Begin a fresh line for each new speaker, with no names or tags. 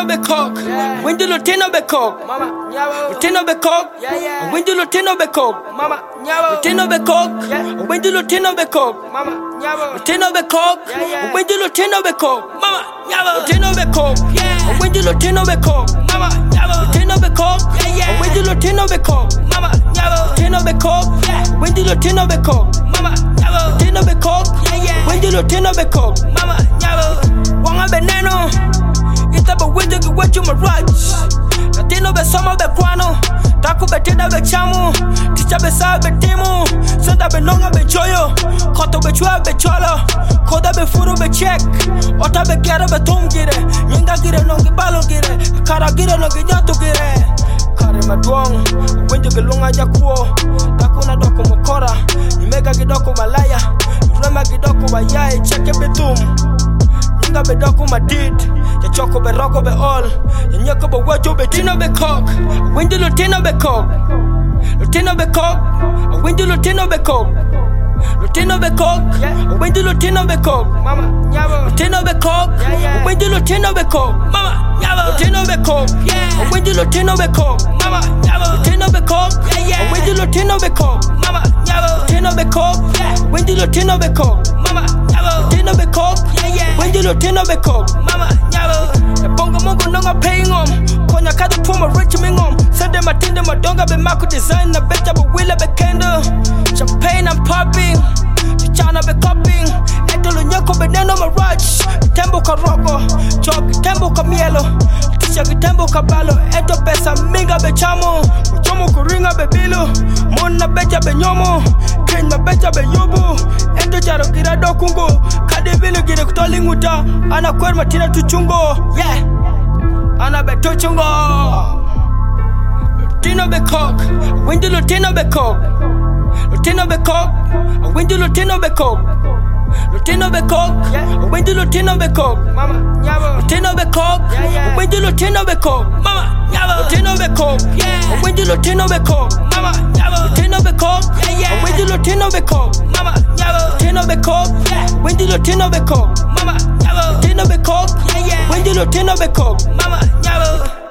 be cock. When you Lutino be cock.
Mama, nyabo.
Lutino be cock.
Yeah.
When you Lutino be cock.
Mama, nyabo.
Lutino be cock.
Yeah.
When you Lutino be cock.
Mama, nyabo.
Lutino be cock.
Yeah.
When you Lutino be cock.
Mama, nyabo.
Lutino be cock.
Yeah.
When you Lutino be cock.
Mama, nyabo.
Lutino be cock.
Yeah.
When you Lutino be cock.
Mama, nyabo.
Lutino be cock.
Yeah.
When you Lutino be cock.
Mama, nyabo.
Lutino be cock.
Yeah.
When you Lutino be cock.
Mama, nyabo.
Wanga veneno. Itaba wije kiwechu maraj. Latino be soma be kwano. Taku be tida be chamu. Ticha be sa be timu. Senda be nonga be choyo. Koto be chua be cholo. Koda be furu be check. Ota be kera be tom gire. Nyinga gire nongi balo gire. Kara gire nongi nyato gire. Kare maduong. Wenjo gelunga jakuo. Taku na doko mokora. Nimega gidoko malaya. Rema gidoko bayae. Cheke betum. Nyinga be doko ma did. Ya choko be roko be all. Ya nyeko be wajo be tino be cock. When you Lutino be cock. Lutino be cock. When you Lutino be cock. Lutino be cock. When you Lutino be cock.
Mama, nyabo.
Lutino be cock.
Yeah.
When you Lutino be cock.
Mama, nyabo.
Lutino be cock.
Yeah.
When you Lutino be cock.
Mama, nyabo.
Lutino be cock.
Yeah.
When you Lutino be cock.
Mama, nyabo.
Lutino be cock.
Yeah.
When you Lutino be cock.
Mama, nyabo.
Lutino be cock.
Yeah.
When you Lutino be cock.
Mama, nyabo.
The bongo mongo nonga paying on. Konya kada puma rich mingom. Sende matinde madonga be mako design na becha be willa be candle. Champagne I'm popping. Chichana be cupping. Etolo nyoko be neno maraj. Tembo karoko. Chok tembo kamielo. Tisha tembo kabalo. Eto pesa minga be chamo. Uchomo kuringa be bilo. Mona becha be nyomo. Kenya becha be yobu. Eto charo kira dokungo. Kade bilo gire kutolinguta. Ana kwerma tina tuchungo. Yeah. Ana be tuchungo. Lutino be cock. When you Lutino be cock. Lutino be cock. When you Lutino be cock. Lutino be cock. When you Lutino be cock.
Mama, nyabo.
Lutino be cock.
Yeah.
When you Lutino be cock.
Mama, nyabo.
Lutino be cock.
Yeah.
When you Lutino be cock.
Mama, nyabo.
Lutino be cock.
Yeah.
When you Lutino be cock.
Mama, nyabo.
Lutino be cock.
Yeah.
When you Lutino be cock.
Mama, nyabo.
Lutino be cock.
Yeah.
When you Lutino be cock.
Mama, nyabo.